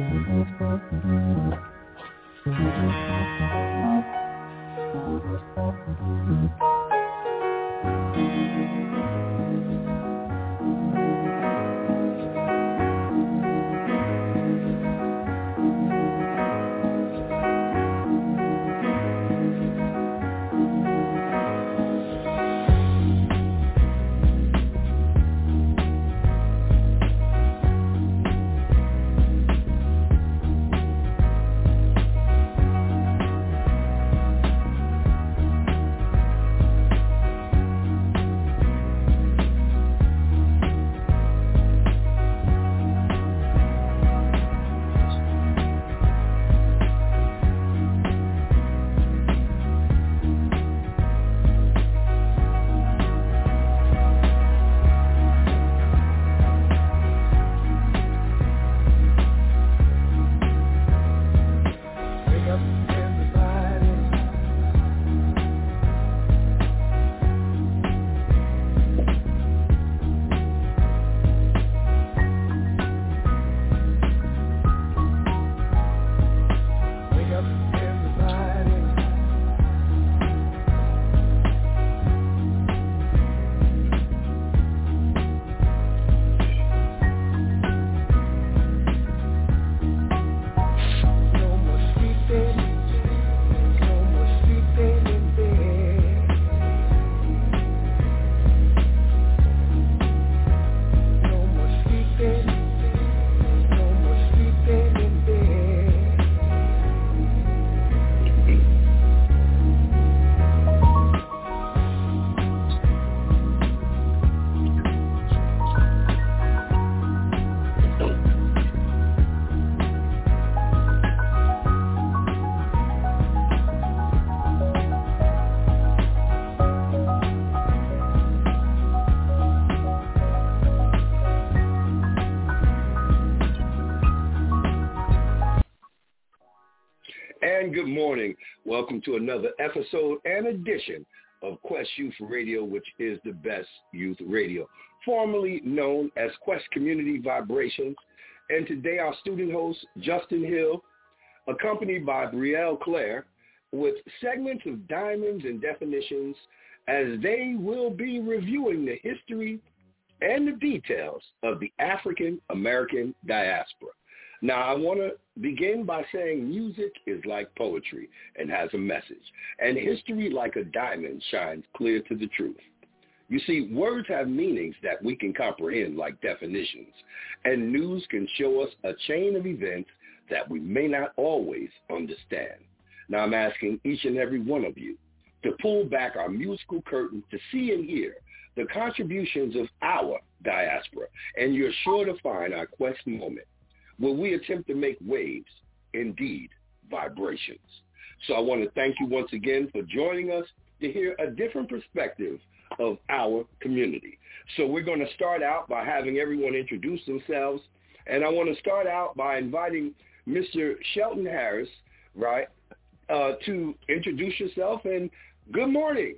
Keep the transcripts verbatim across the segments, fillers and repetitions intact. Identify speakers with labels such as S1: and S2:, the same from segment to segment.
S1: And good morning. Welcome to another episode and edition of Quest Youth Radio, which is the best youth radio, formerly known as Quest Community Vibrations. And today our student host, Justin Hill, accompanied by Brielle Claire, with segments of diamonds and definitions, as they will be reviewing the history and the details of the African American diaspora. Now, I want to begin by saying music is like poetry and has a message, and history, like a diamond, shines clear to the truth. You see, words have meanings that we can comprehend like definitions, and news can show us a chain of events that we may not always understand. Now, I'm asking each and every one of you to pull back our musical curtain to see and hear the contributions of our diaspora, and you're sure to find our Quest moment, where we attempt to make waves, indeed, vibrations. So I want to thank you once again for joining us to hear a different perspective of our community. So we're going to start out by having everyone introduce themselves, and I want to start out by inviting Mister Shelton Harris, right, uh, to introduce yourself, and good morning.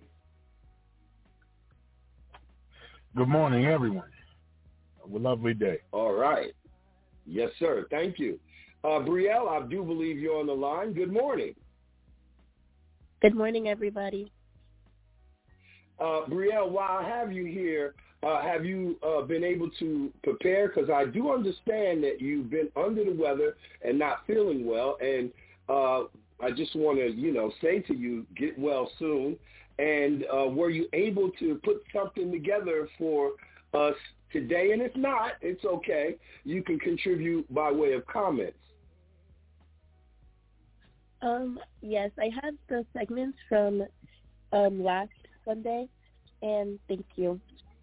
S2: Good morning, everyone. Have a lovely day.
S1: All right. Yes, sir. Thank you. Uh, Brielle, I do believe you're on the line. Good morning.
S3: Good morning, everybody.
S1: Uh, Brielle, while I have you here, uh, have you uh, been able to prepare? Because I do understand that you've been under the weather and not feeling well, and uh, I just want to, you know, say to you, get well soon. And uh, were you able to put something together for us today? And if not, it's okay. You can contribute by way of comments.
S3: Um, yes, I have the segments from um, last Sunday, and thank you.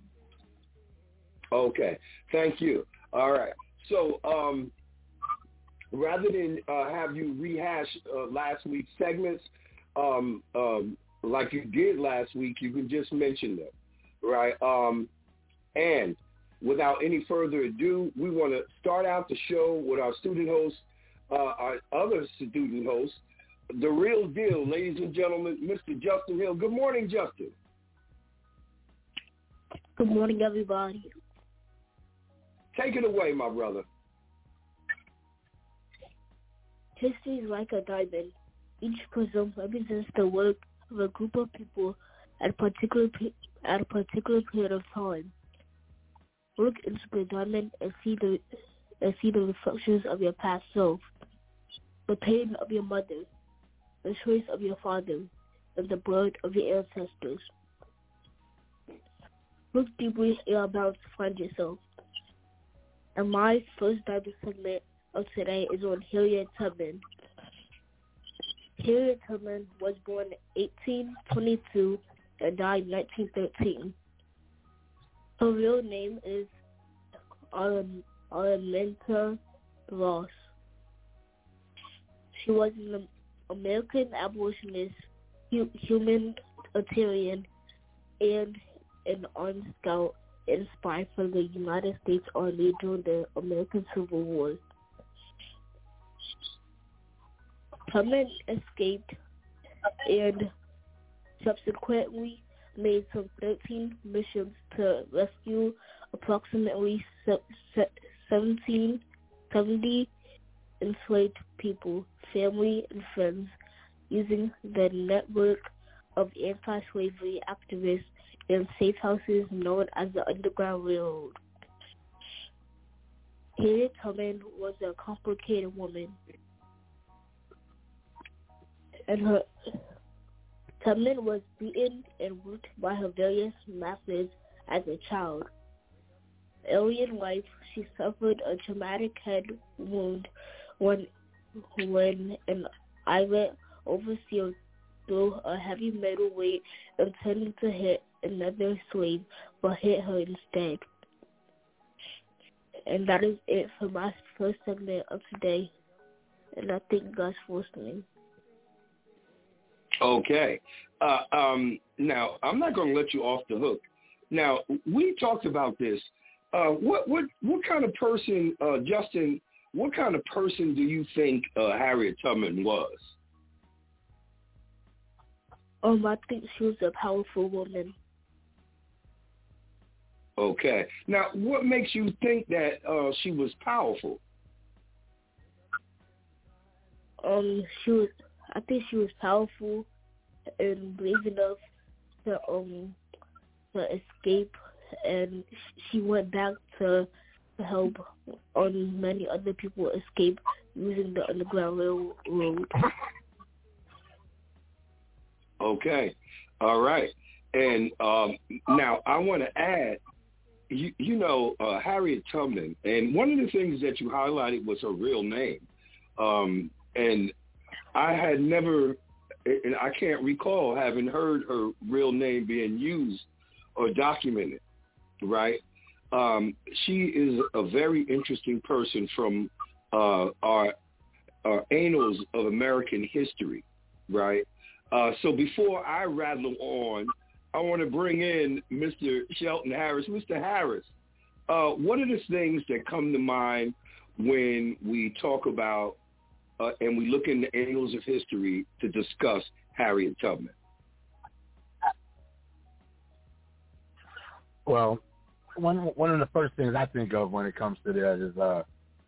S1: Okay, thank you. All right. So um, rather than uh, have you rehash uh, last week's segments, um, um, like you did last week, you can just mention them, right? Um, and without any further ado, we want to start out the show with our student host, uh, our other student host, the real deal, ladies and gentlemen, Mister Justin Hill. Good morning, Justin.
S3: Good morning, everybody.
S1: Take it away, my brother.
S3: History is like a diamond. Each prism represents the work of a group of people at a particular at a particular period of time. Look into the diamond and see the and see the reflections of your past self, the pain of your mother, the choice of your father, and the blood of your ancestors. Look deeply in your mouth to find yourself. And my first diamond segment of today is on Harriet Tubman. Harriet Tubman was born in eighteen twenty-two and died in nineteen thirteen. Her real name is Arminta Ross. She was an American abolitionist, humanitarian, and an armed scout inspired from the United States Army during the American Civil War. Tubman escaped and subsequently made some thirteen missions to rescue approximately seventeen seventy enslaved people, family, and friends using the network of anti-slavery activists and safe houses known as the Underground Railroad. Harriet Tubman was a complicated woman, and her Tubman was beaten and whipped by her various masters as a child. Early in life, she suffered a traumatic head wound when when an irate overseer threw a heavy metal weight intending to hit another slave, but hit her instead. And that is it for my first segment of today. And I thank you guys for listening.
S1: Okay. Uh, um, now, I'm not going to let you off the hook. Now, we talked about this. Uh, what what what kind of person, uh, Justin, what kind of person do you think uh, Harriet Tubman was?
S3: Um, I think she was a powerful woman.
S1: Okay. Now, what makes you think that uh, she was powerful?
S3: Um, she was. I think she was powerful and brave enough to um to escape, and she went back to, to help on many other people escape using the Underground Railroad.
S1: Okay. All right. And um, now I want to add, you, you know, uh, Harriet Tubman, and one of the things that you highlighted was her real name. Um, and I had never, and I can't recall having heard her real name being used or documented, right? Um, she is a very interesting person from uh, our, our annals of American history, right? Uh, so before I rattle on, I want to bring in Mister Shelton Harris. Mister Harris, uh, what are the things that come to mind when we talk about uh, and we look in the annals of history to discuss Harriet Tubman?
S2: Well, one one of the first things I think of when it comes to that is uh,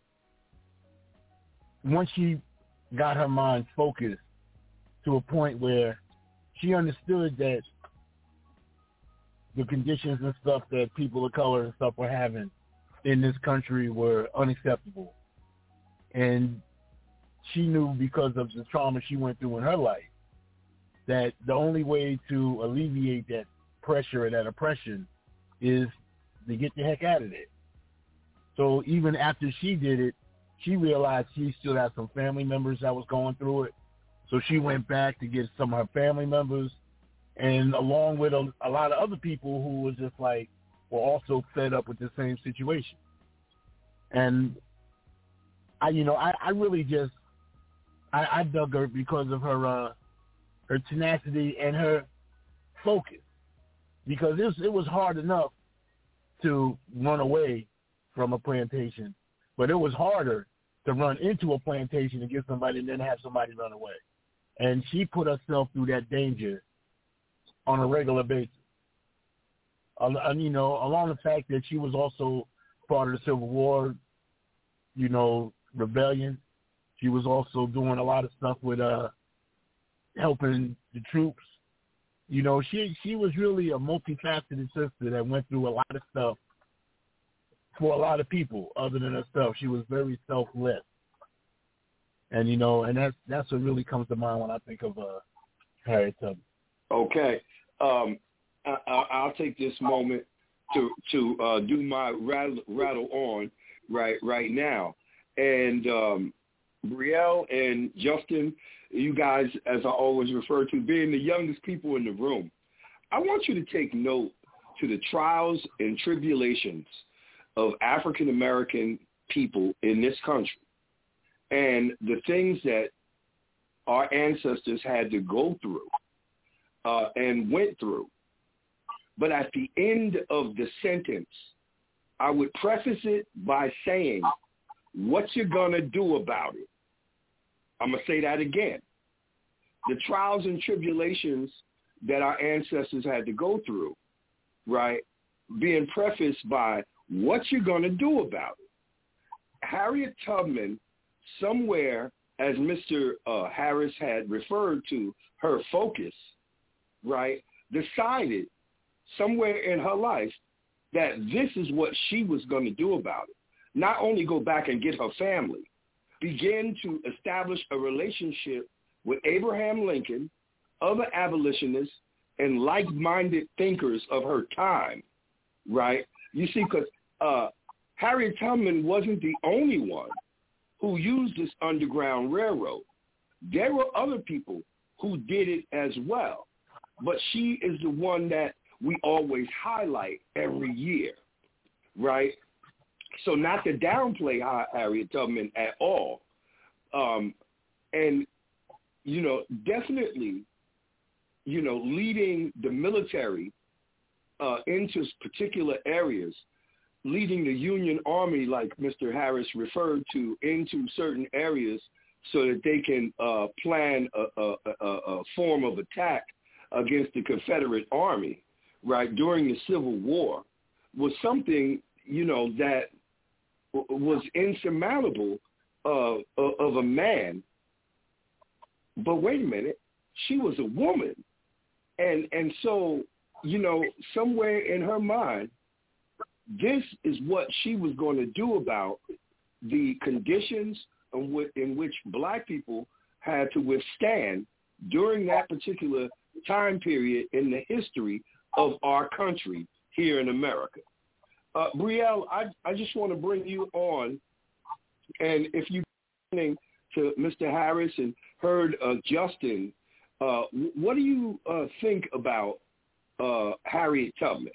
S2: once she got her mind focused to a point where she understood that the conditions and stuff that people of color and stuff were having in this country were unacceptable. And she knew, because of the trauma she went through in her life, that the only way to alleviate that pressure and that oppression is to get the heck out of there. So even after she did it, she realized she still had some family members that was going through it. So she went back to get some of her family members, and along with a, a lot of other people who were just like, were also fed up with the same situation. And I, you know, I, I really just, I, I dug her because of her, uh, her tenacity and her focus, because it was, it was hard enough to run away from a plantation, but it was harder to run into a plantation and get somebody and then have somebody run away. And she put herself through that danger on a regular basis. And, you know, along the fact that she was also part of the Civil War, you know, rebellion, She was also doing a lot of stuff with uh, helping the troops. You know, she she was really a multifaceted sister that went through a lot of stuff for a lot of people other than herself. She was very selfless. And, you know, and that's, that's what really comes to mind when I think of uh, Harriet Tubman.
S1: Okay. Um, I, I, I'll take this moment to to uh, do my rattle, rattle on right right now. And um, Brielle and Justin, you guys, as I always refer to, being the youngest people in the room, I want you to take note to the trials and tribulations of African-American people in this country and the things that our ancestors had to go through uh, and went through. But at the end of the sentence, I would preface it by saying, what you're going to do about it. I'm going to say that again. The trials and tribulations that our ancestors had to go through, right, being prefaced by what you're going to do about it. Harriet Tubman, somewhere, as Mister Uh, Harris had referred to her focus, right, decided somewhere in her life that this is what she was going to do about it. Not only go back and get her family, begin to establish a relationship with Abraham Lincoln, other abolitionists, and like-minded thinkers of her time, right? You see, because uh, Harriet Tubman wasn't the only one who used this Underground Railroad. There were other people who did it as well, but she is the one that we always highlight every year, right? So not to downplay Harriet Tubman at all. Um, and, you know, definitely, you know, leading the military uh, into particular areas, leading the Union Army, like Mister Harris referred to, into certain areas so that they can uh, plan a, a, a, a form of attack against the Confederate Army, right, during the Civil War, was something, you know, that was insurmountable uh, of a man. But wait a minute, she was a woman. And and so, you know, somewhere in her mind, this is what she was going to do about the conditions in which, in which black people had to withstand during that particular time period in the history of our country here in America. Uh, Brielle, I, I just want to bring you on, and if you're listening to Mister Harris and heard uh, Justin, uh, what do you uh, think about uh, Harriet Tubman?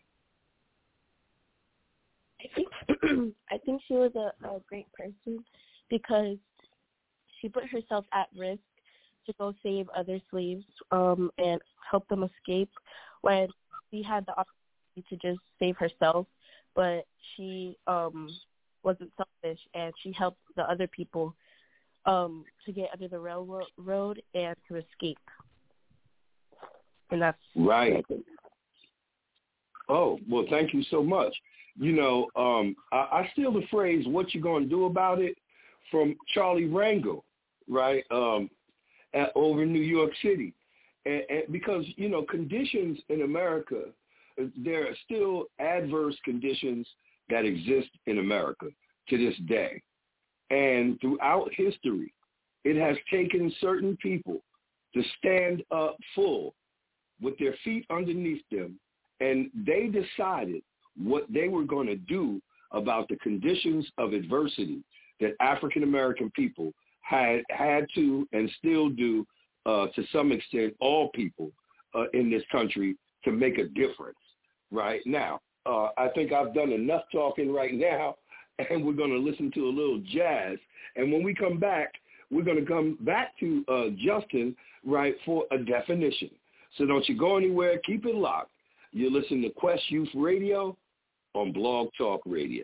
S3: I think I think she was a, a great person because she put herself at risk to go save other slaves um, and help them escape when she had the opportunity to just save herself. But she um, wasn't selfish, and she helped the other people um, to get under the railroad and to escape. And that's
S1: right.
S3: what I think.
S1: Oh, well, thank you so much. You know, um, I, I steal the phrase, what you going to do about it, from Charlie Rangel, right, um, at, over in New York City. And, and because, you know, conditions in America, there are still adverse conditions that exist in America to this day. And throughout history, it has taken certain people to stand up full with their feet underneath them, and they decided what they were going to do about the conditions of adversity that African-American people had had to and still do, uh, to some extent, all people uh, in this country, to make a difference. Right now, uh, I think I've done enough talking right now, and we're going to listen to a little jazz. And when we come back, we're going to come back to uh, Justin, right, for a definition. So don't you go anywhere. Keep it locked. You listen to Quest Youth Radio on Blog Talk Radio.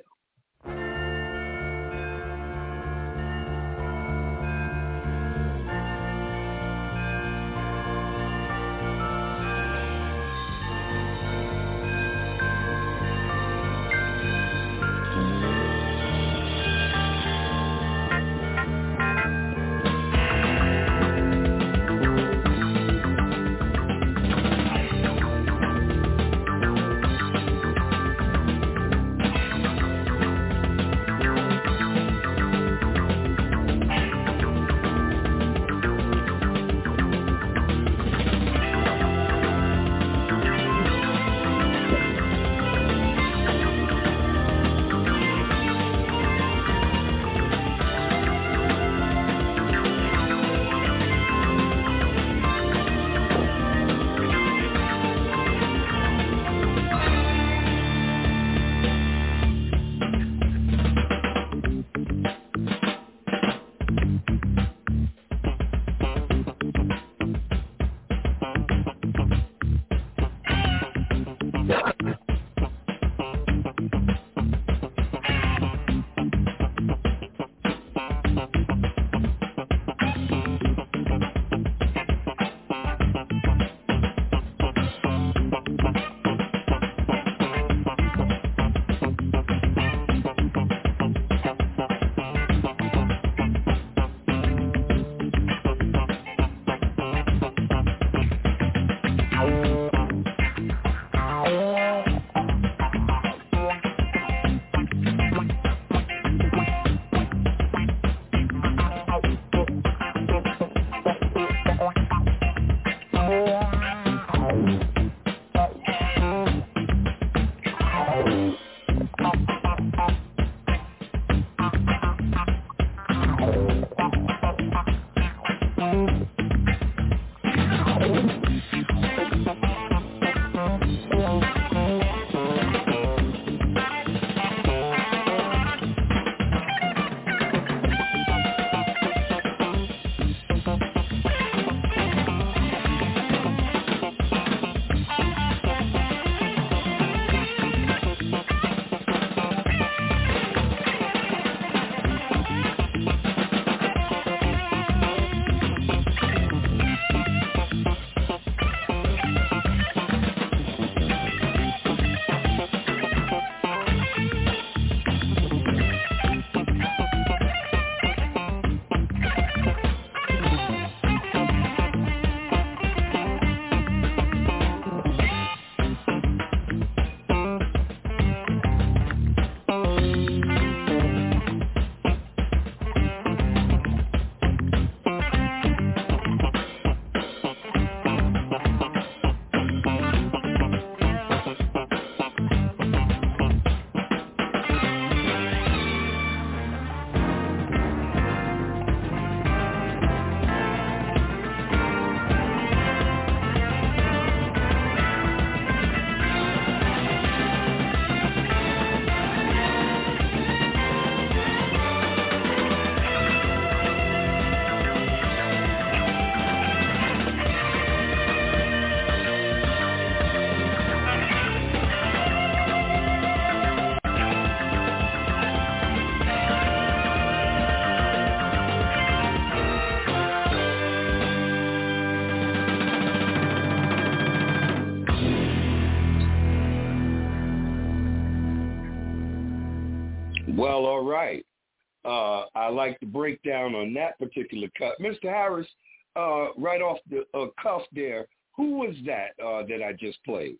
S1: right. Uh, I like the breakdown on that particular cut. Mister Harris, uh, right off the uh, cuff there, who was that uh, that I just played?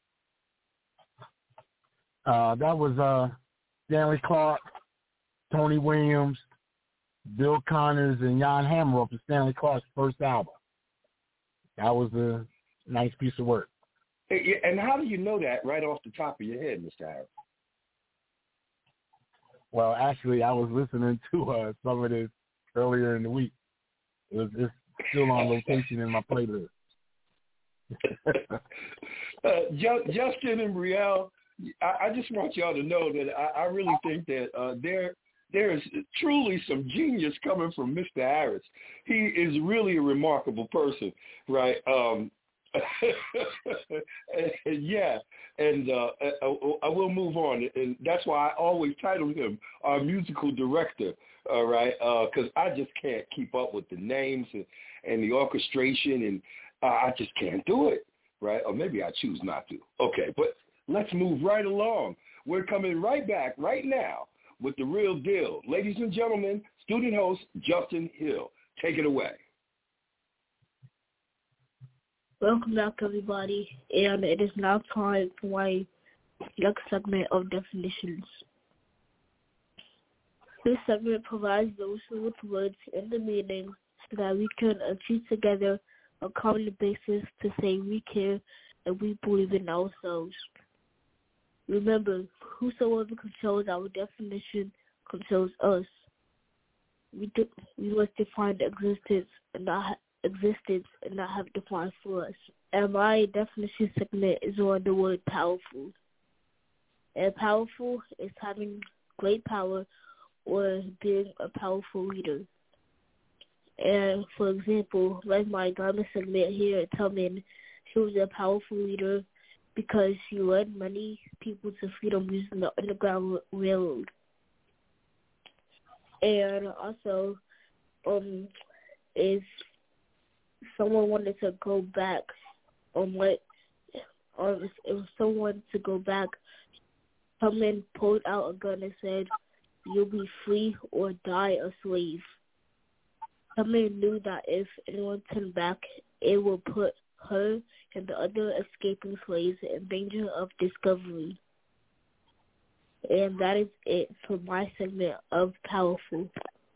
S2: Uh, that was uh, Stanley Clarke, Tony Williams, Bill Connors, and Jan Hammer off of Stanley Clarke's first album. That was a nice piece of work.
S1: And how do you know that right off the top of your head, Mister Harris?
S2: Well, actually, I was listening to uh, some of this earlier in the week. It was it's still on location in my playlist.
S1: uh, Justin and Brielle, I, I just want y'all to know that I, I really think that uh, there there is truly some genius coming from Mister Harris. He is really a remarkable person, right? Um, yeah, and uh, I, I will move on, and that's why I always titled him our musical director, all right, because uh, I just can't keep up with the names and, and the orchestration, and uh, I just can't do it, right? Or maybe I choose not to. Okay, but let's move right along. We're coming right back right now with the real deal. Ladies and gentlemen, student host Justin Hill. Take it away.
S3: Welcome back, everybody, and it is now time for my next segment of definitions. This segment provides those with words and the meaning so that we can achieve together a common basis to say we care and we believe in ourselves. Remember, whosoever controls our definition controls us. We do, we must define the existence and not existence and not have defined for us. And my definition segment is on the word powerful. And powerful is having great power or being a powerful leader. And for example, like my garment segment here at Tubman, she was a powerful leader because she led many people to freedom using the Underground Railroad. And also, um, if someone wanted to go back on what, or if someone to go back, someone pulled out a gun and said, "You'll be free or die a slave." Someone knew that if anyone turned back, it would put her and the other escaping slaves in danger of discovery. And that is it for my segment of Powerful.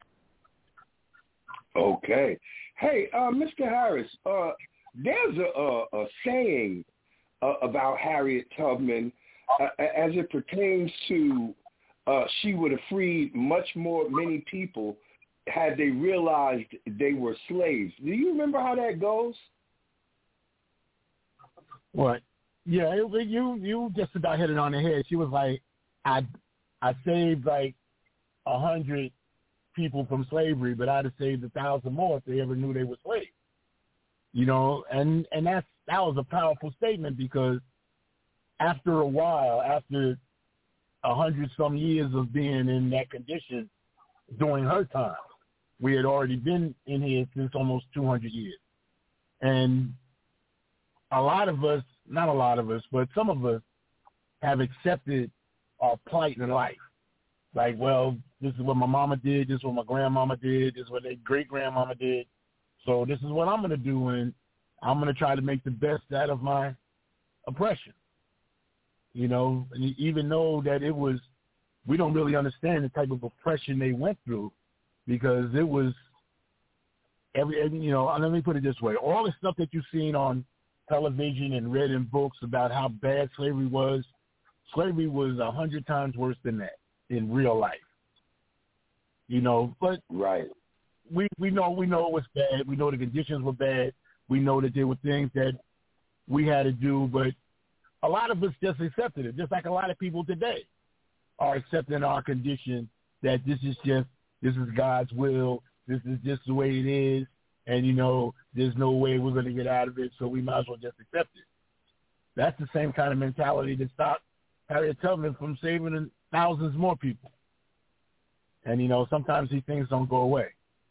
S1: Okay. Hey, uh, Mister Harris, uh, there's a, a, a saying uh, about Harriet Tubman uh, as it pertains to uh, she would have freed much more, many people had they realized they were slaves. Do you remember how that goes?
S2: What? Yeah, it, you you just about hit it on the head. She was like, I I saved like a hundred people from slavery, but I'd have saved a thousand more if they ever knew they were slaves. You know, and and that's that was a powerful statement because after a while, after a hundred some years of being in that condition during her time, we had already been in here since almost two hundred years, and a lot of us, not a lot of us, but some of us have accepted our plight in life. Like, well, this is what my mama did, this is what my grandmama did, this is what their great-grandmama did, so this is what I'm going to do, and I'm going to try to make the best out of my oppression. You know, and even though that it was, we don't really understand the type of oppression they went through because it was, every, you know, let me put it this way, all the stuff that you've seen on television and read in books about how bad slavery was, slavery was a hundred times worse than that in real life. You know, but
S1: right.
S2: we, we know we know it was bad. We know the conditions were bad. We know that there were things that we had to do, but a lot of us just accepted it, just like a lot of people today are accepting our condition that this is just, this is God's will, this is just the way it is, and, you know, there's no way we're going to get out of it, so we might as well just accept it. That's the same kind of mentality that stopped Harriet Tubman from saving thousands more people. And, you know, sometimes these things don't go away.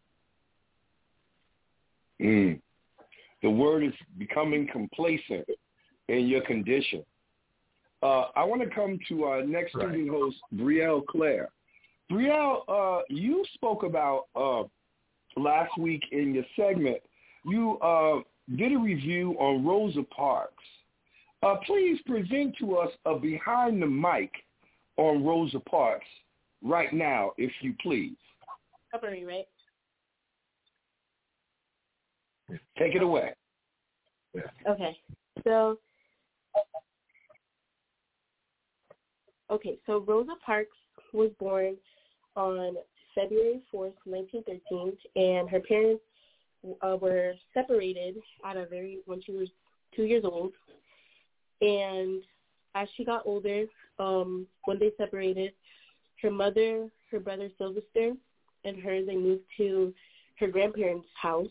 S1: Mm. The word is becoming complacent in your condition. Uh, I want to come to our next
S2: right.
S1: student host, Brielle Claire. Brielle, uh, you spoke about uh, last week in your segment, you uh, did a review on Rosa Parks. Uh, please present to us a behind the mic on Rosa Parks right now, if you please.
S4: Summary, right?
S1: Take it away.
S4: Okay, so okay, so Rosa Parks was born on February fourth, nineteen thirteen, and her parents uh, were separated at a very when she was two years old. And as she got older, um, when they separated, her mother, her brother Sylvester, and her, they moved to her grandparents' house.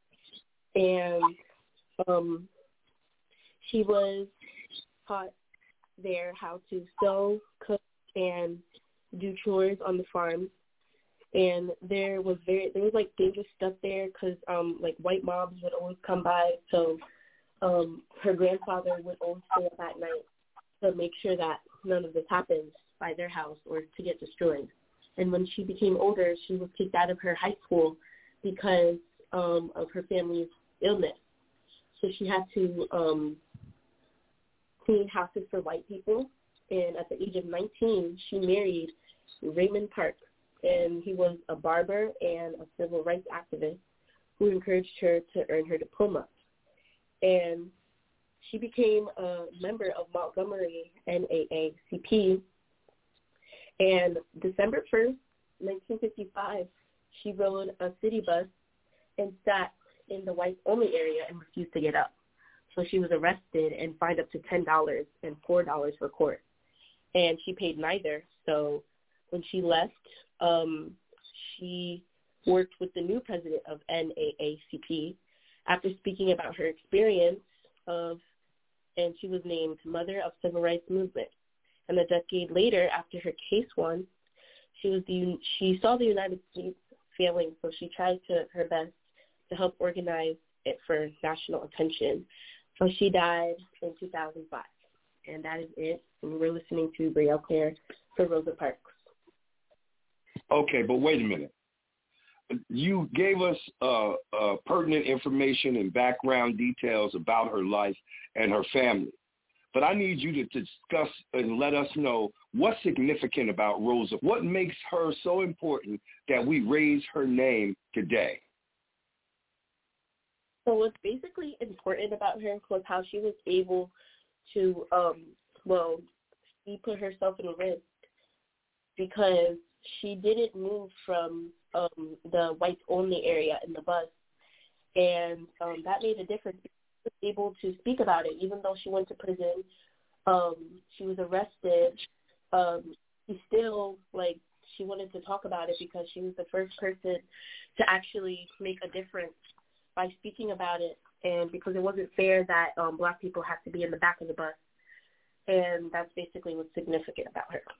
S4: And um, she was taught there how to sew, cook, and do chores on the farm. And there was very there was like dangerous stuff there because um, like white mobs would always come by. So um, her grandfather would always stay up at night to make sure that none of this happens by their house or to get destroyed. And when she became older, she was kicked out of her high school because um, of her family's illness. So she had to um, clean houses for white people. And at the age of nineteen, she married Raymond Park. And he was a barber and a civil rights activist who encouraged her to earn her diploma. And she became a member of Montgomery N double A C P. And December first, nineteen fifty-five, she rode a city bus and sat in the whites-only area and refused to get up. So she was arrested and fined up to ten dollars and four dollars for court. And she paid neither. So when she left, um, she worked with the new president of N double A C P after speaking about her experience of, and she was named Mother of Civil Rights Movement. And a decade later, after her case won, she was the, she saw the United States failing, so she tried to her best to help organize it for national attention. So she died in two thousand five. And that is it. And we're listening to Brielle Claire for Rosa Parks.
S1: Okay, but wait a minute. You gave us uh, uh, pertinent information and background details about her life and her family. But I need you to discuss and let us know what's significant about Rosa. What makes her so important that we raise her name today?
S4: So what's basically important about her was how she was able to, um, well, she put herself in risk because she didn't move from um, the whites-only area in the bus. And um, that made a difference. She was able to speak about it, even though she went to prison. Um, she was arrested. Um, she still, like, she wanted to talk about it because she was the first person to actually make a difference by speaking about it, and because it wasn't fair that um, black people had to be in the back of the bus. And that's basically what's significant about her.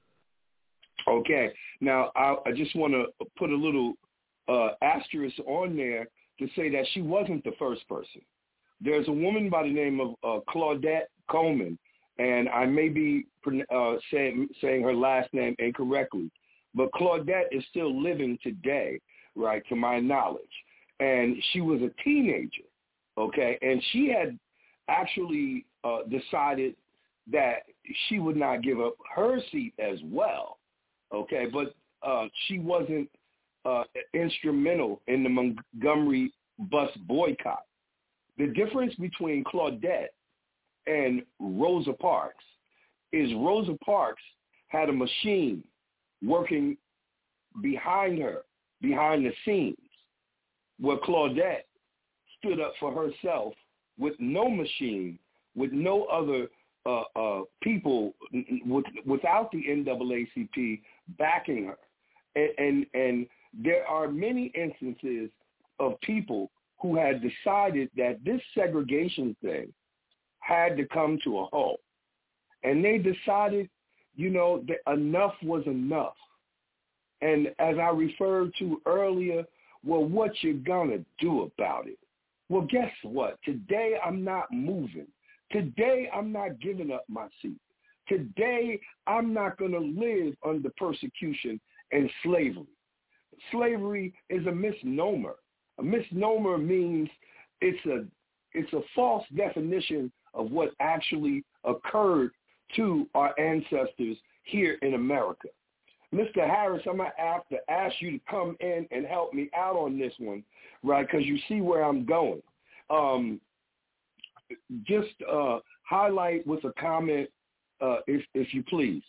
S1: Okay. Now, I, I just want to put a little uh, asterisk on there to say that she wasn't the first person. There's a woman by the name of uh, Claudette Coleman, and I may be uh, saying, saying her last name incorrectly, but Claudette is still living today, right, to my knowledge. And she was a teenager, okay, and she had actually uh, decided that she would not give up her seat as well, okay, but uh, she wasn't uh, instrumental in the Montgomery bus boycott. The difference between Claudette and Rosa Parks is Rosa Parks had a machine working behind her, behind the scenes, where Claudette stood up for herself with no machine, with no other uh, uh, people, with, without the N double A C P backing her. And, and, and there are many instances of people who had decided that this segregation thing had to come to a halt. And they decided, you know, that enough was enough. And as I referred to earlier, well, what you gonna do about it? Well, guess what? Today I'm not moving. Today I'm not giving up my seat. Today I'm not gonna live under persecution and slavery. Slavery is a misnomer. A misnomer means it's a it's a false definition of what actually occurred to our ancestors here in America. Mister Harris, I'm going to have to ask you to come in and help me out on this one, right, because you see where I'm going. Um, just uh, highlight with a comment, uh, if, if you please.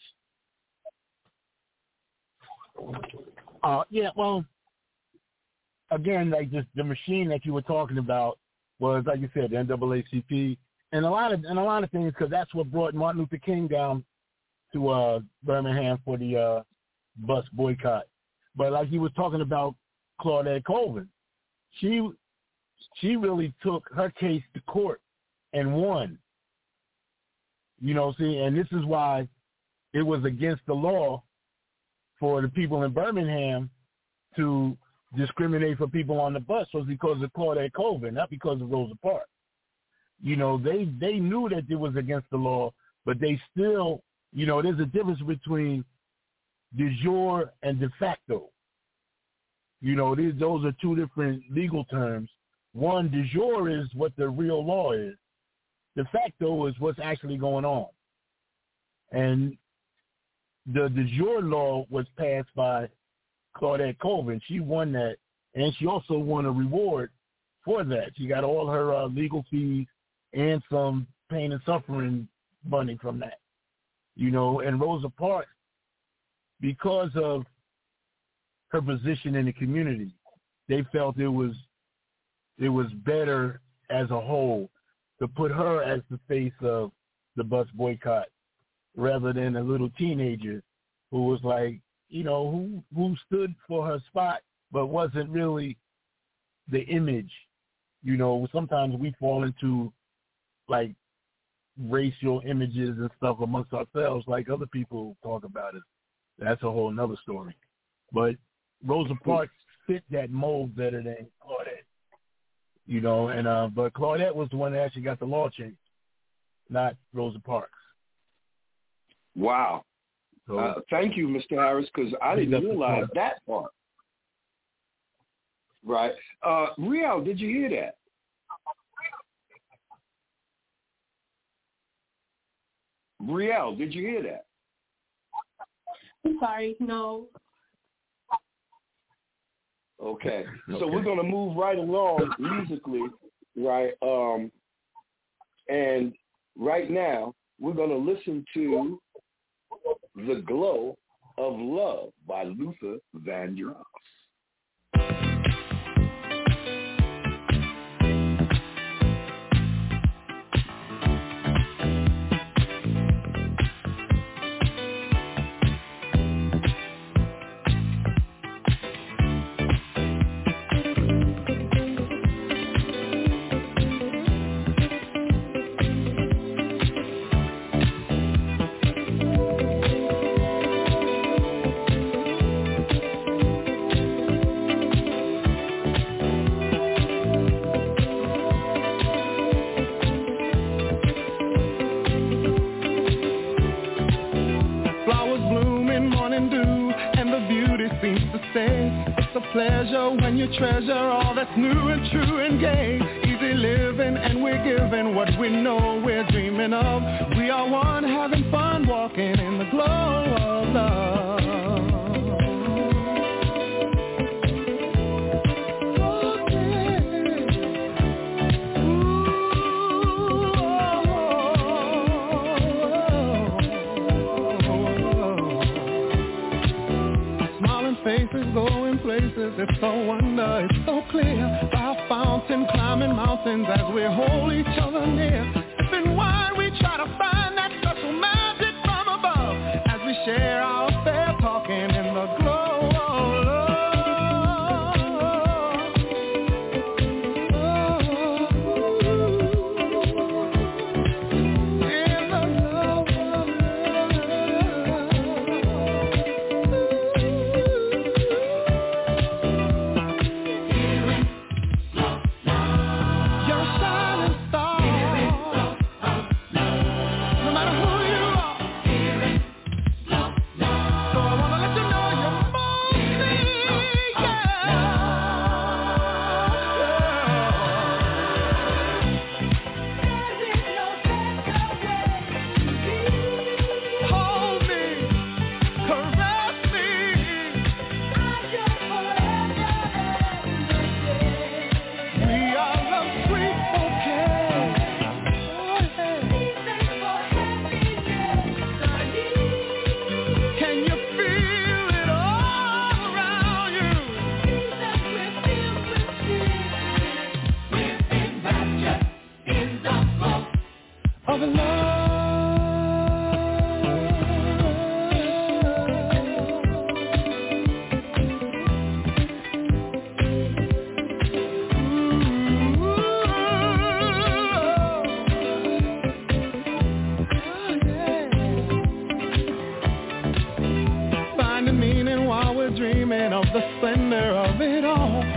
S2: Uh, yeah, well, again, like just the machine that you were talking about was, like you said, the N double A C P, and a lot of and a lot of things, because that's what brought Martin Luther King down to uh, Birmingham for the uh, bus boycott. But like he was talking about Claudette Colvin, she she really took her case to court and won. You know, see, and this is why it was against the law for the people in Birmingham to discriminate for people on the bus, was because of Claudette Colvin, not because of Rosa Parks. You know, they, they knew that it was against the law, but they still, you know, there's a difference between de jure and de facto. You know, these, those are two different legal terms. One, de jure is what the real law is. De facto is what's actually going on. And the de jure law was passed by Claudette Colvin. She won that, and she also won a reward for that. She got all her uh, legal fees and some pain and suffering money from that. You know, and Rosa Parks, because of her position in the community, they felt it was it was better as a whole to put her as the face of the bus boycott rather than a little teenager who was like, you know, who who stood for her spot but wasn't really the image. You know, sometimes we fall into like racial images and stuff amongst ourselves like other people talk about it. That's a whole nother story. But Rosa Parks fit that mold better than Claudette. You know, and uh, but Claudette was the one that actually got the law changed, not Rosa Parks.
S1: Wow. So, uh, thank you, Mister Harris, because I didn't realize that part. Right. Uh, Riel, did you hear that? Riel, did you hear that?
S4: I'm sorry, no.
S1: Okay, so okay. We're going to move right along musically, right? Um, and right now, we're going to listen to The Glow of Love by Luther Vandross.
S5: Pleasure when you treasure all that's new and true and gay. Easy living and we're giving what we know we're dreaming of. We are one having fun walking in the glow of love. It's so wonder, it's so clear. By a fountain, climbing mountains as we hold each other near. Sipping wine, we try to find that special magic from above as we share our affair, talking in the glow of love. In the glow of love.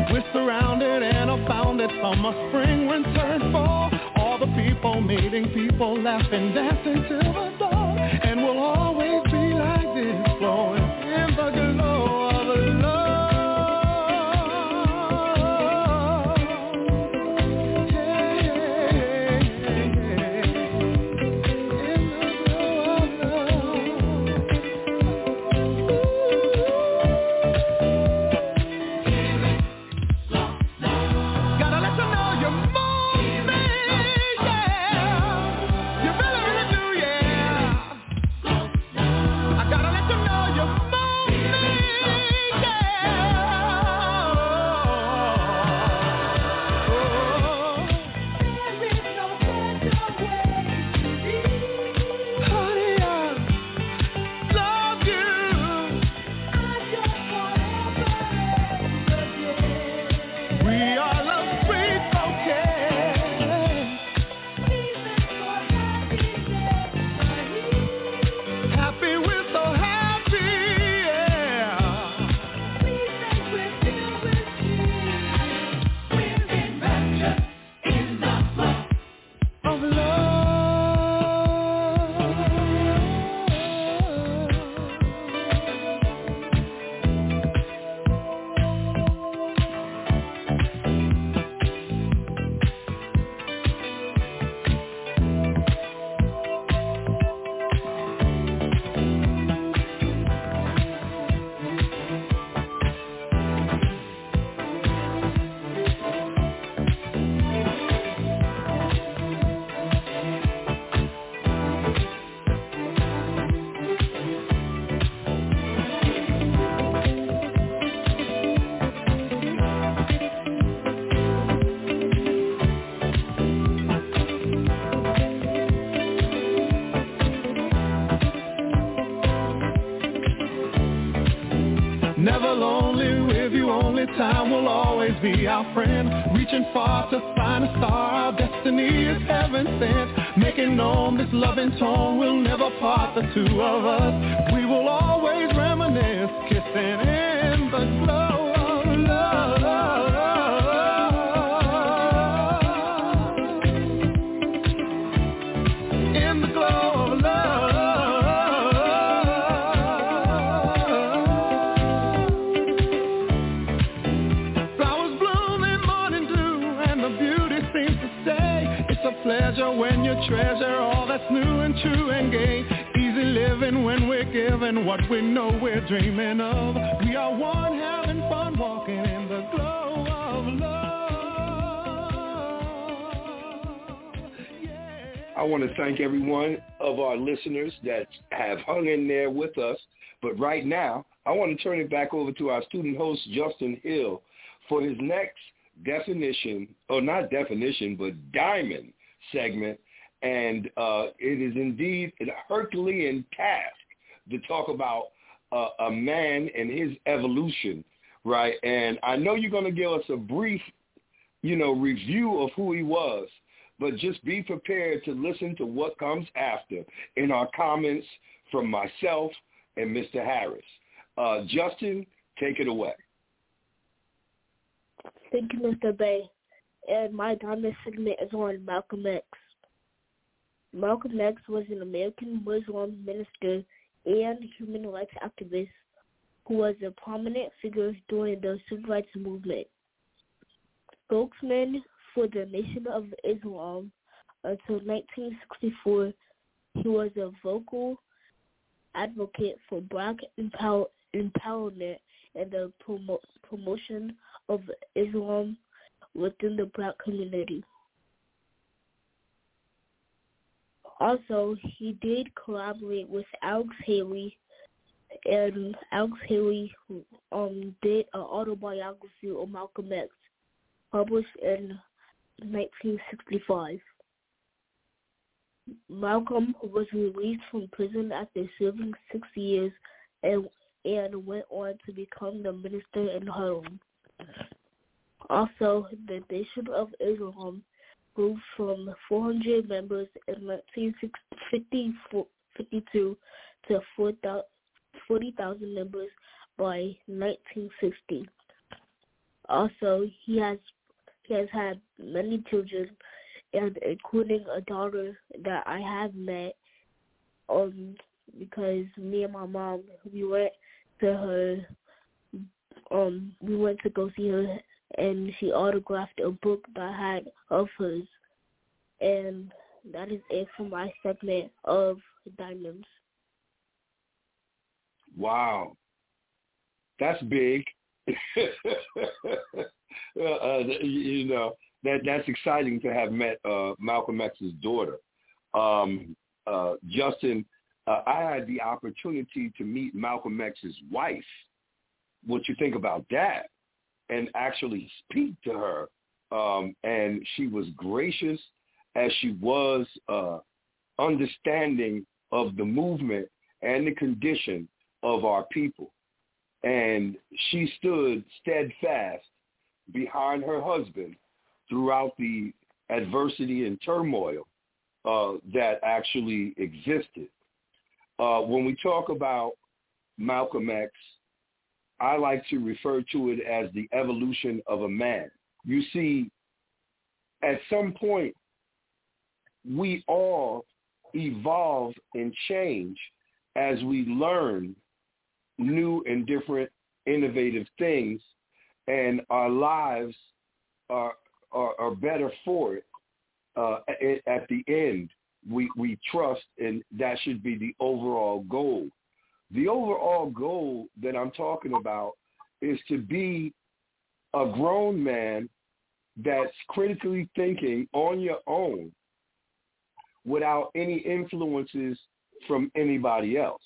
S5: We're surrounded and abounded, summer, spring, winter, and fall. All the people meeting people, laughing, dancing till the dawn. And we'll always be like this, flowing in the glow of love. Time will always be our friend, reaching far to find a star. Our destiny is heaven sent, making known this loving tone will never part the two of us. We will always reminisce, kissing in the glow of love. In the glow of love. Pleasure when you treasure all that's new and true and gay. Easy living when we're given what we know we're dreaming of. We are one having fun walking in the glow of love. Yeah.
S1: I want to thank every one of our listeners that have hung in there with us. But right now, I want to turn it back over to our student host, Justin Hill, for his next definition, or not definition, but diamond segment, and uh, it is indeed a Herculean task to talk about uh, a man and his evolution, right? And I know you're going to give us a brief, you know, review of who he was, but just be prepared to listen to what comes after in our comments from myself and Mister Harris. Uh, Justin, take it away.
S3: Thank you, Mister Bay. And my diamond segment is on Malcolm X. Malcolm X was an American Muslim minister and human rights activist who was a prominent figure during the civil rights movement. Spokesman for the Nation of Islam until nineteen sixty-four, he was a vocal advocate for black empower- empowerment and the promo- promotion of Islam within the black community. Also, he did collaborate with Alex Haley, and Alex Haley um, did an autobiography of Malcolm X, published in nineteen sixty-five. Malcolm was released from prison after serving six years and, and went on to become the minister in Harlem. Also, the Nation of Islam grew from four hundred members in nineteen fifty-two to forty thousand members by nineteen sixty. Also, he has he has had many children, and including a daughter that I have met. Um, because me and my mom, we went to her. Um, we went to go see her, and she autographed a book that I had of hers. And that is it for my segment of Diamonds.
S1: Wow. That's big. uh, you know, that that's exciting to have met uh, Malcolm X's daughter. Um, uh, Justin, uh, I had the opportunity to meet Malcolm X's wife. What you think about that? And actually speak to her. Um, and she was gracious as she was uh, understanding of the movement and the condition of our people. And she stood steadfast behind her husband throughout the adversity and turmoil uh, that actually existed. Uh, when we talk about Malcolm X, I like to refer to it as the evolution of a man. You see, at some point, we all evolve and change as we learn new and different innovative things, and our lives are are, are better for it. Uh, at, at the end, we, we trust, and that should be the overall goal. The overall goal that I'm talking about is to be a grown man that's critically thinking on your own without any influences from anybody else.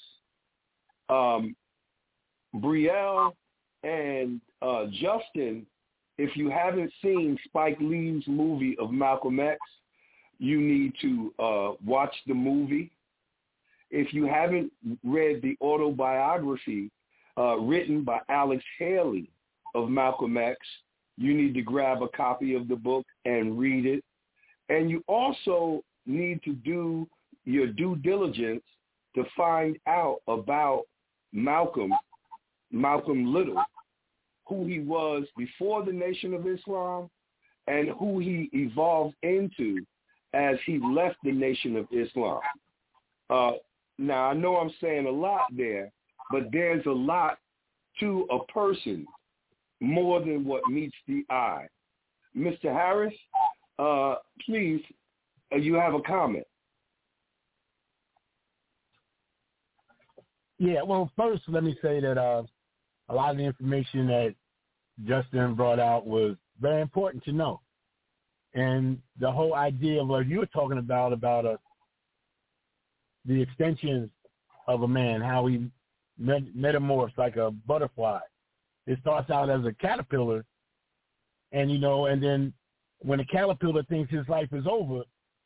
S1: Um, Brielle and uh, Justin, if you haven't seen Spike Lee's movie of Malcolm X, you need to uh, watch the movie. If you haven't read the autobiography uh, written by Alex Haley of Malcolm X, you need to grab a copy of the book and read it. And you also need to do your due diligence to find out about Malcolm, Malcolm Little, who he was before the Nation of Islam and who he evolved into as he left the Nation of Islam. Uh, now, I know I'm saying a lot there, but there's a lot to a person more than what meets the eye. Mister Harris, uh, please, uh, you have a comment.
S2: Yeah, well, first, let me say that uh, a lot of the information that Justin brought out was very important to know. And the whole idea of what you were talking about, about uh, the extensions of a man, how he met- metamorphs like a butterfly. It starts out as a caterpillar, and, you know, and then when a caterpillar thinks his life is over,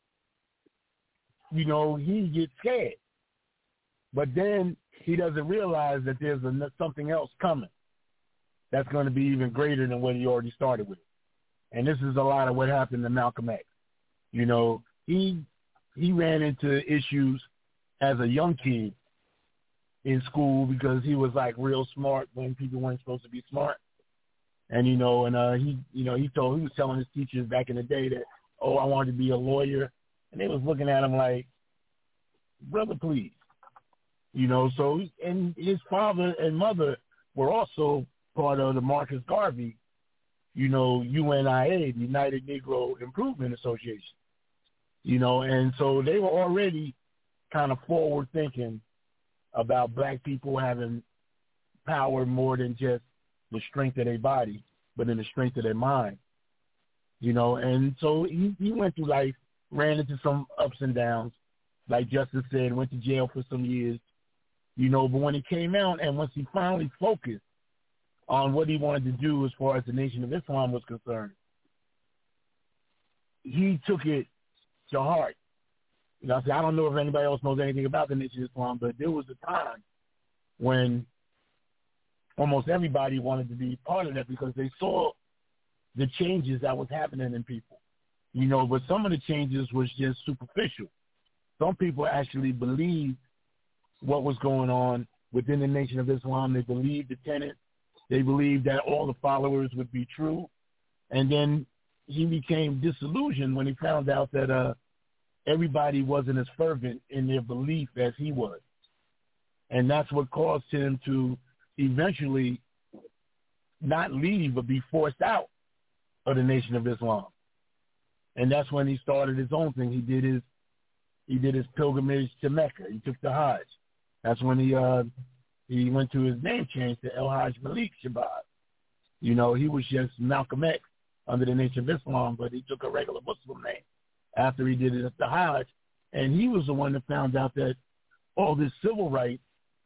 S2: you know, he gets scared. But then he doesn't realize that there's a, something else coming that's going to be even greater than what he already started with. And this is a lot of what happened to Malcolm X. You know, he he ran into issues as a young kid in school because he was like real smart when people weren't supposed to be smart. And, you know, and uh, he, you know, he told, he was telling his teachers back in the day that, oh, I wanted to be a lawyer. And they was looking at him like, brother, please. You know, so, and his father and mother were also part of the Marcus Garvey, you know, U N I A, the United Negro Improvement Association. You know, and so they were already kind of forward thinking about black people having power more than just the strength of their body, but in the strength of their mind. You know, and so he, he went through life, ran into some ups and downs, like Justice said, went to jail for some years. You know, but when he came out and once he finally focused on what he wanted to do as far as the Nation of Islam was concerned, he took it to heart. You know, I said, I don't know if anybody else knows anything about the Nation of Islam, but there was a time when almost everybody wanted to be part of that because they saw the changes that was happening in people. You know, but some of the changes was just superficial. Some people actually believed what was going on within the Nation of Islam. They believed the tenets. They believed that all the followers would be true. And then he became disillusioned when he found out that uh, everybody wasn't as fervent in their belief as he was. And that's what caused him to eventually not leave but be forced out of the Nation of Islam. And that's when he started his own thing. He did his he did his pilgrimage to Mecca. He took the Hajj. That's when he uh, he went to his name change to El Hajj Malik Shabazz. You know, he was just Malcolm X under the Nation of Islam, but he took a regular Muslim name after he did it at the Hajj. And he was the one that found out that all this civil rights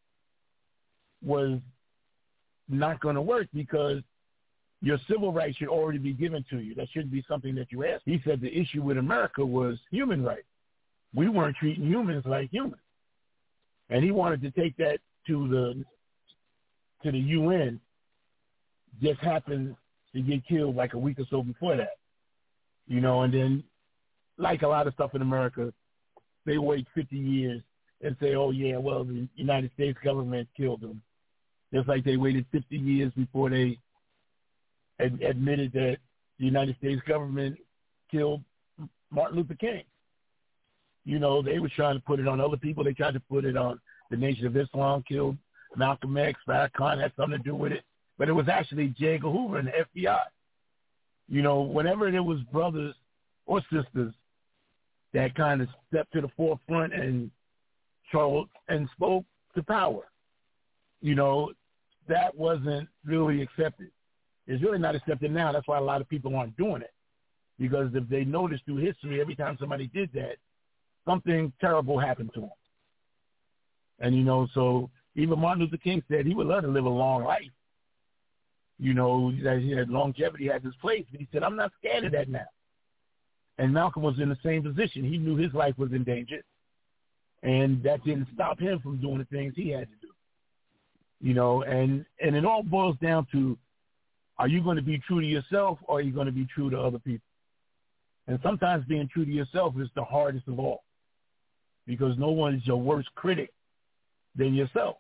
S2: was not going to work because your civil rights should already be given to you. That shouldn't be something that you ask. He said the issue with America was human rights. We weren't treating humans like humans. And he wanted to take that to the to the U N. Just happened to get killed like a week or so before that. You know, and then like a lot of stuff in America, they wait fifty years and say, oh, yeah, well, the United States government killed them. Just like they waited fifty years before they ad- admitted that the United States government killed Martin Luther King. You know, they were trying to put it on other people. They tried to put it on the Nation of Islam, killed Malcolm X, Farrakhan had something to do with it. But it was actually J. Edgar Hoover and the F B I. You know, whenever there was brothers or sisters that kind of stepped to the forefront and showed and spoke to power, you know, that wasn't really accepted. It's really not accepted now. That's why a lot of people aren't doing it. Because if they notice through history, every time somebody did that, something terrible happened to them. And, you know, so even Martin Luther King said he would love to live a long life. You know, that he had longevity has his place. But he said, I'm not scared of that now. And Malcolm was in the same position. He knew his life was in danger. And that didn't stop him from doing the things he had to do. You know, and, and it all boils down to, are you going to be true to yourself or are you going to be true to other people? And sometimes being true to yourself is the hardest of all because no one is your worst critic than yourself.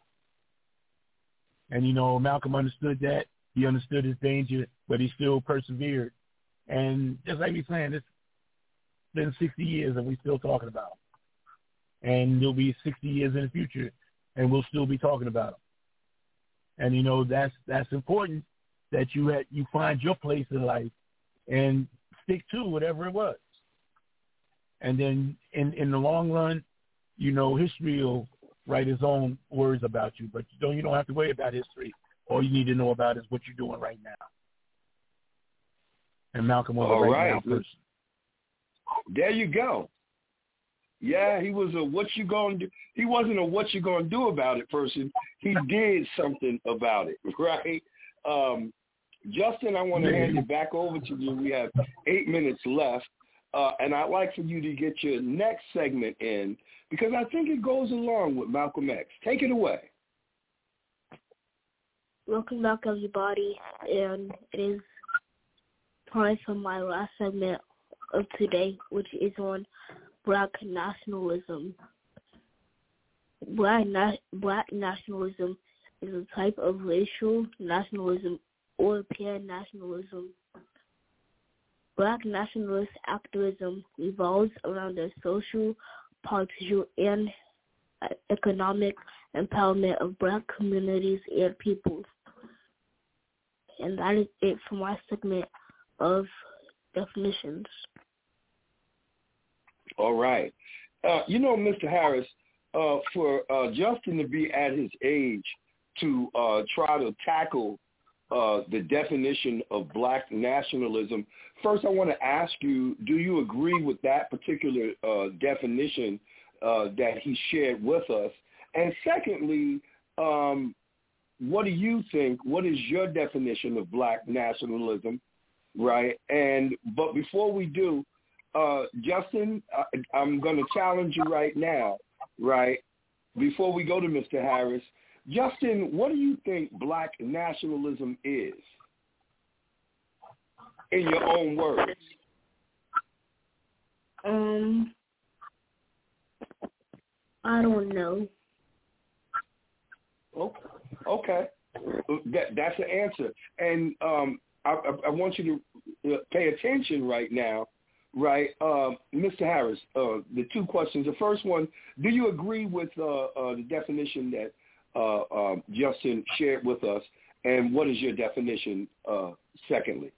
S2: And, you know, Malcolm understood that. He understood his danger, but he still persevered. And just like he's saying, it's been sixty years and we're still talking about him. And there'll be sixty years in the future and we'll still be talking about him. And, you know, that's that's important that you had, you find your place in life and stick to whatever it was. And then in, in the long run, you know, history will write its own words about you, but you don't, you don't have to worry about history. All you need to know about is what you're doing right now. And Malcolm was a right, right now person.
S1: There you go. Yeah, he was a what you gonna do. He wasn't a what you gonna do about it person. He did something about it, right? Um, Justin, I want to hand it back over to you. We have eight minutes left, uh, and I'd like for you to get your next segment in because I think it goes along with Malcolm X. Take it away.
S3: Welcome back, everybody, and it is time for my last segment of today, which is on Black nationalism. Black, na- Black nationalism is a type of racial nationalism or pan-nationalism. Black nationalist activism revolves around the social, political, and economic empowerment of Black communities and peoples. And that is it for my segment of definitions.
S1: All right. Uh, you know, Mister Harris, uh, for uh, Justin to be at his age to uh, try to tackle uh, the definition of Black nationalism, first I want to ask you, do you agree with that particular uh, definition uh, that he shared with us? And secondly, um, what do you think, what is your definition of Black nationalism, right? And but before we do, uh, Justin, I, I'm going to challenge you right now, right, before we go to Mister Harris. Justin, what do you think Black nationalism is, in your own words?
S3: Um, I don't know.
S1: Okay. Okay. that that's the answer. And um, I, I, I want you to pay attention right now, right, uh, Mister Harris. Uh, the two questions. The first one: do you agree with uh, uh, the definition that uh, uh, Justin shared with us? And what is your definition? Uh, secondly.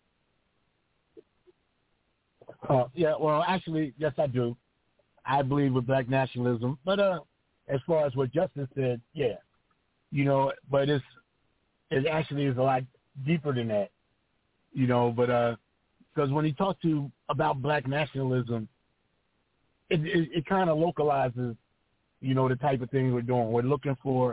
S2: Uh, yeah, well, actually, yes, I do. I believe with black nationalism, but uh, as far as what Justin said, yeah, you know, but it's it actually is a lot deeper than that, you know. But because uh, when he talked to about black nationalism, it it, it kind of localizes, you know, the type of things we're doing. We're looking for,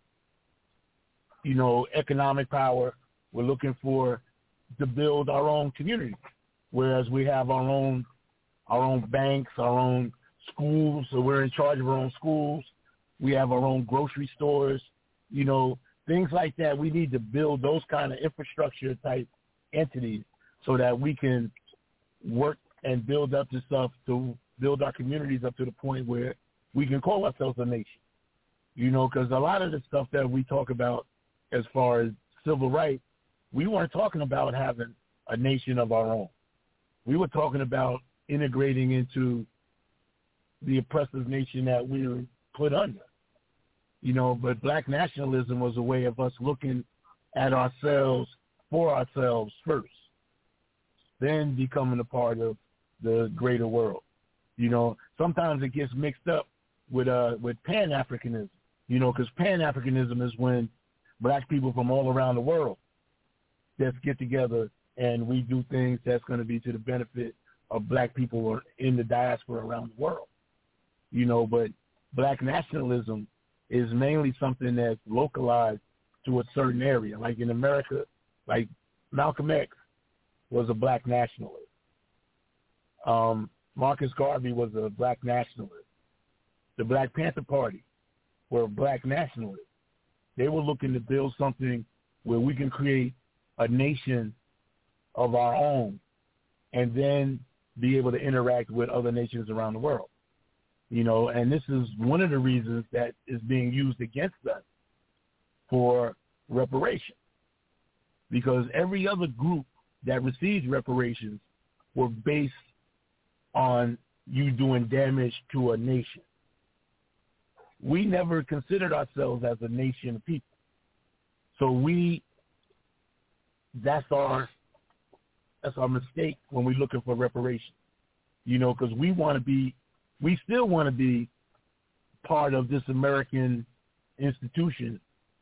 S2: you know, economic power. We're looking for to build our own community, whereas we have our own our own banks, our own schools, so we're in charge of our own schools. We have our own grocery stores, you know, things like that. We need to build those kind of infrastructure type entities so that we can work and build up the stuff to build our communities up to the point where we can call ourselves a nation, you know, because a lot of the stuff that we talk about as far as civil rights, we weren't talking about having a nation of our own. We were talking about integrating into the oppressive nation that we were put under, you know, but black nationalism was a way of us looking at ourselves for ourselves first, then becoming a part of the greater world. You know, sometimes it gets mixed up with uh with Pan-Africanism, you know, because Pan-Africanism is when black people from all around the world just get together and we do things that's going to be to the benefit of black people in the diaspora around the world. You know, but black nationalism is mainly something that's localized to a certain area. Like in America, like Malcolm X was a black nationalist. Um, Marcus Garvey was a black nationalist. The Black Panther Party were black nationalists. They were looking to build something where we can create a nation of our own and then be able to interact with other nations around the world. You know, and this is one of the reasons that is being used against us for reparations, because every other group that receives reparations were based on you doing damage to a nation. We never considered ourselves as a nation of people. So we, that's our, that's our mistake when we're looking for reparations, you know, because we want to be, we still want to be part of this American institution,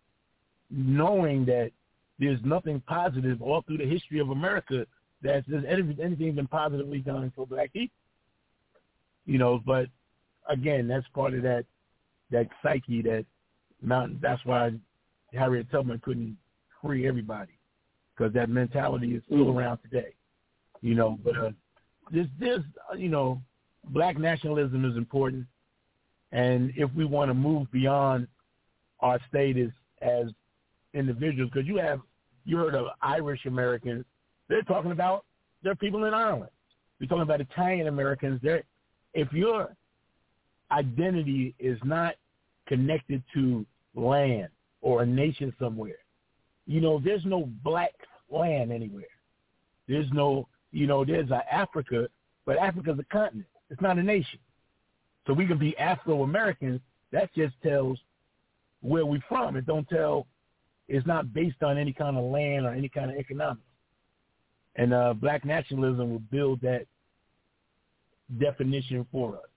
S2: knowing that there's nothing positive all through the history of America that there's anything been positively done for black people. You know, but again, that's part of that that psyche that not, that's why Harriet Tubman couldn't free everybody, because that mentality is still around today. You know, but uh, there's, there's, you know, black nationalism is important, and if we want to move beyond our status as individuals, because you have, you heard of Irish Americans, they're talking about their people in Ireland. We're talking about Italian Americans. They're, if your identity is not connected to land or a nation somewhere, you know, there's no black land anywhere. There's no, you know, there's a Africa, but Africa's a continent. It's not a nation. So we can be Afro-Americans. That just tells where we're from. It don't tell, it's not based on any kind of land or any kind of economics. And uh, black nationalism will build that definition for us.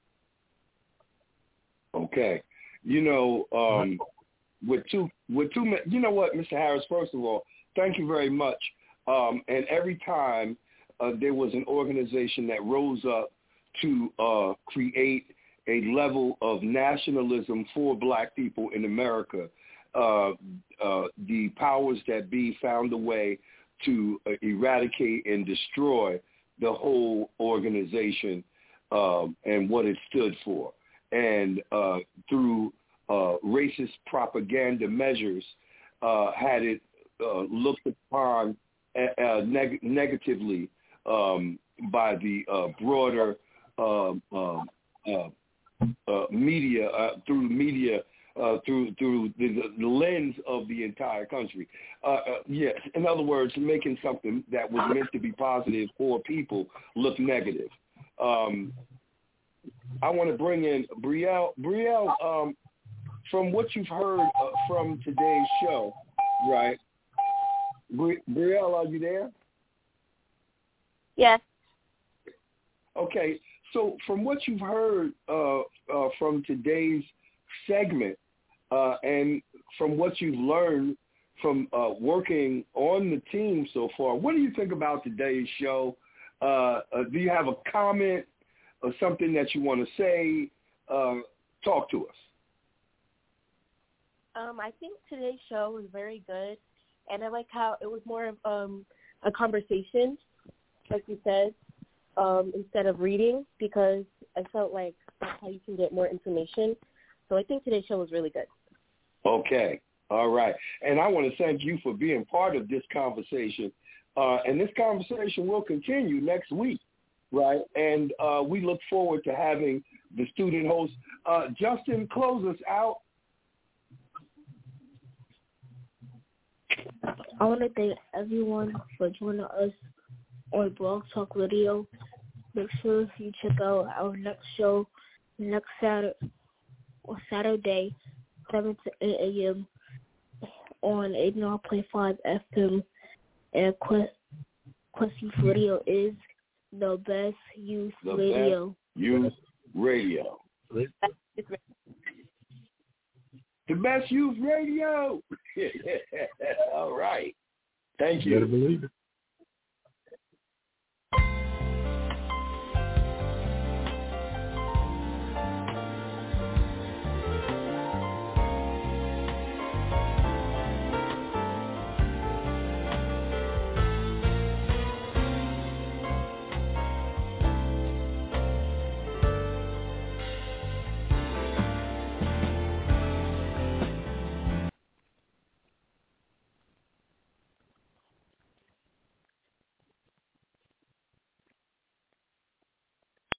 S1: Okay. You know, um, with two, with two, you know what, Mister Harris, first of all, thank you very much. Um, and every time uh, there was an organization that rose up to uh, create a level of nationalism for black people in America, uh, uh, the powers that be found a way to uh, eradicate and destroy the whole organization um, and what it stood for. And uh, through uh, racist propaganda measures, uh, had it uh, looked upon uh, neg- negatively um, by the uh, broader uh, uh, uh, uh, media, uh, through media uh, through through the, the lens of the entire country. Uh, uh, yes, in other words, making something that was meant to be positive for people look negative. Um, I want to bring in Brielle. Brielle, um, from what you've heard uh, from today's show, right? Bri- Brielle, are you there?
S4: Yes.
S1: Okay, so from what you've heard uh, uh, from today's segment uh, and from what you've learned from uh, working on the team so far, what do you think about today's show? Uh, uh, do you have a comment or something that you want to say? Uh, talk to us.
S4: Um, I think today's show was very good, and I like how it was more of um, a conversation, like you said, um, instead of reading, because I felt like that's how you can get more information. So I think today's show was really good.
S1: Okay. All right. And I want to thank you for being part of this conversation. Uh, and this conversation will continue next week, right? And uh, we look forward to having the student host. Uh, Justin, close us out.
S3: I want to thank everyone for joining us on Blog Talk Radio. Make sure you check out our next show next Saturday, or Saturday, seven to eight a.m. on eighty-nine point five F M. And Quest, Quest Youth Radio is the best youth
S1: the
S3: radio.
S1: Best youth radio. The best youth radio. All right. Thank you.
S2: You better believe it.